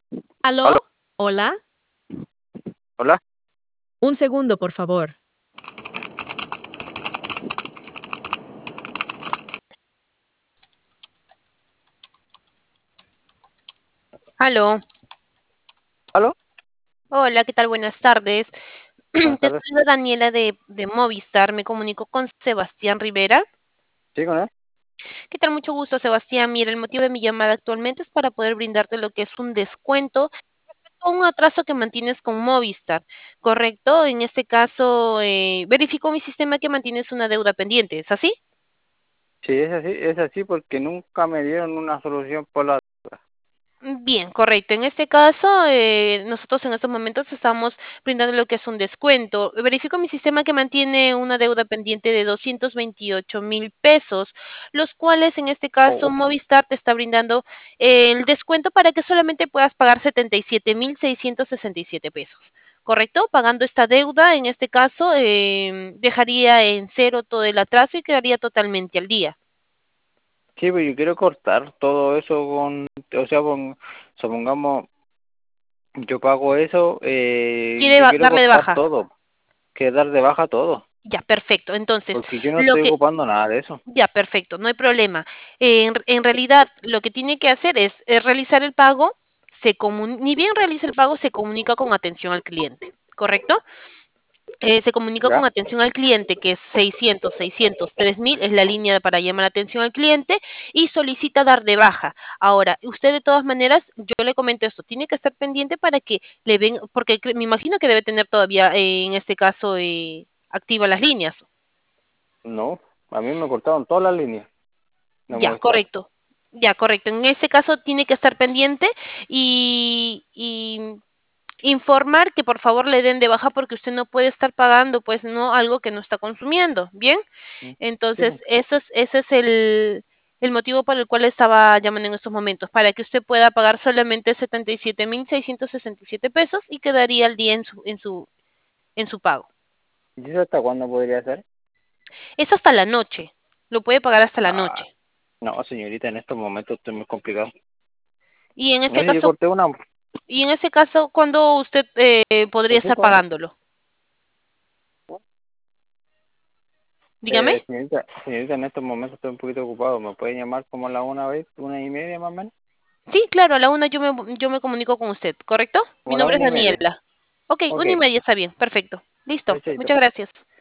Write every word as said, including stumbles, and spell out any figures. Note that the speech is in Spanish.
¿Aló? ¿Aló? ¿Hola? ¿Hola? Un segundo, por favor. Aló, ¿Aló? hola, ¿qué tal? Buenas tardes. Buenas Te tardes. saluda Daniela de, de Movistar, me comunico con Sebastián Rivera. ¿Sí, con él? ¿Qué tal? Mucho gusto, Sebastián. Mira, el motivo de mi llamada actualmente es para poder brindarte lo que es un descuento o un atraso que mantienes con Movistar, ¿correcto? En este caso, eh, verifico mi sistema que mantienes una deuda pendiente, ¿es así? Sí, es así, es así porque nunca me dieron una solución por la... Bien, correcto. En este caso, eh, nosotros en estos momentos estamos brindando lo que es un descuento. Verifico mi sistema que mantiene una deuda pendiente de doscientos veintiocho mil pesos, los cuales en este caso Oh, Movistar te está brindando eh, el descuento para que solamente puedas pagar setenta y siete mil seiscientos sesenta y siete pesos. ¿Correcto? Pagando esta deuda, en este caso, eh, dejaría en cero todo el atraso y quedaría totalmente al día. sí, pero yo quiero cortar todo eso con... O sea, pon- supongamos, yo pago eso, eh, ¿Quiere yo ba- quiero darle de cortar baja? todo, que dar de baja todo, Ya, perfecto. Entonces, porque yo no lo estoy que ocupando nada de eso. Ya, perfecto, no hay problema. En, en realidad, lo que tiene que hacer es, es realizar el pago, se comun- ni bien realiza el pago, se comunica con atención al cliente, ¿correcto? Eh, se comunica con ¿Ya? atención al cliente, que es seiscientos, seiscientos, tres mil, es la línea para llamar la atención al cliente, y solicita dar de baja. Ahora, usted de todas maneras, yo le comento esto, tiene que estar pendiente para que le ven, porque cre- me imagino que debe tener todavía, eh, en este caso, eh, activas las líneas. No, a mí me cortaron todas las líneas de Ya, Movistar. correcto. Ya, correcto. En ese caso tiene que estar pendiente y, y informar que por favor le den de baja porque usted no puede estar pagando, pues, no algo que no está consumiendo. Bien, Mm. Sí, pues. entonces eso es, ese es el, el motivo por el cual estaba llamando en estos momentos, para que usted pueda pagar solamente setenta y siete mil seiscientos sesenta y siete pesos y quedaría al día en su, en su, en su pago. ¿Y eso hasta cuándo podría ser? Es hasta la noche. Lo puede pagar hasta la Ah, noche. no, señorita, en estos momentos estoy muy complicado. Y en No ese sé, yo caso, corté una... Y en ese caso, ¿cuándo usted eh, podría Pues sí, estar ¿cuándo? pagándolo? Dígame. Eh, señorita, señorita, en estos momentos estoy un poquito ocupado. ¿Me puede llamar como a la una vez, una y media más o menos? Sí, claro, a la una yo me, yo me comunico con usted, ¿correcto? Como Mi a la nombre es una y media. Daniela. Ok, Ok, una y media está bien, perfecto. Listo, hecho. muchas gracias.